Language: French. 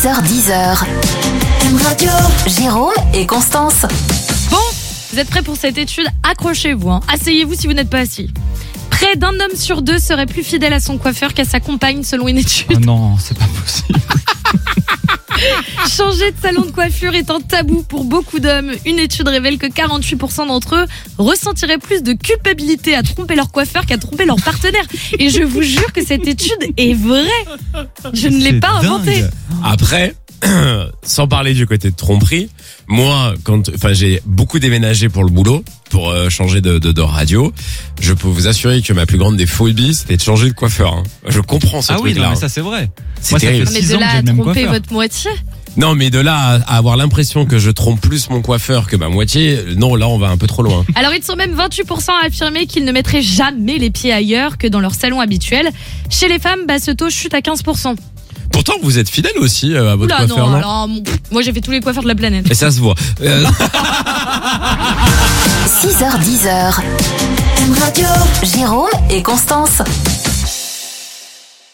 6h10. Radio. Jérôme et Constance. Bon, vous êtes prêts pour cette étude? Accrochez-vous, asseyez-vous si vous n'êtes pas assis. Près d'un homme sur deux serait plus fidèle à son coiffeur qu'à sa compagne selon une étude. Oh non, c'est pas possible. Changer de salon de coiffure est un tabou pour beaucoup d'hommes. Une étude révèle que 48% d'entre eux ressentiraient plus de culpabilité à tromper leur coiffeur qu'à tromper leur partenaire. Et je vous jure que cette étude est vraie. Je ne l'ai pas inventée. Après, sans parler du côté de tromperie, moi, j'ai beaucoup déménagé pour le boulot, pour changer de radio, je peux vous assurer que ma plus grande des phobies, c'était de changer de coiffeur. Je comprends ce truc-là. Ah oui, non, mais ça c'est vrai. C'est terrible. Mais de là à tromper votre moitié. Non, mais de là à avoir l'impression que je trompe plus mon coiffeur que ma moitié, non, là on va un peu trop loin. Alors ils sont même 28% à affirmer qu'ils ne mettraient jamais les pieds ailleurs que dans leur salon habituel. Chez les femmes, ce taux chute à 15%. Pourtant, vous êtes fidèle aussi à votre coiffeur, non? Alors, moi j'ai fait tous les coiffeurs de la planète. Et ça se voit. 6h10. Radio. Jérôme et Constance.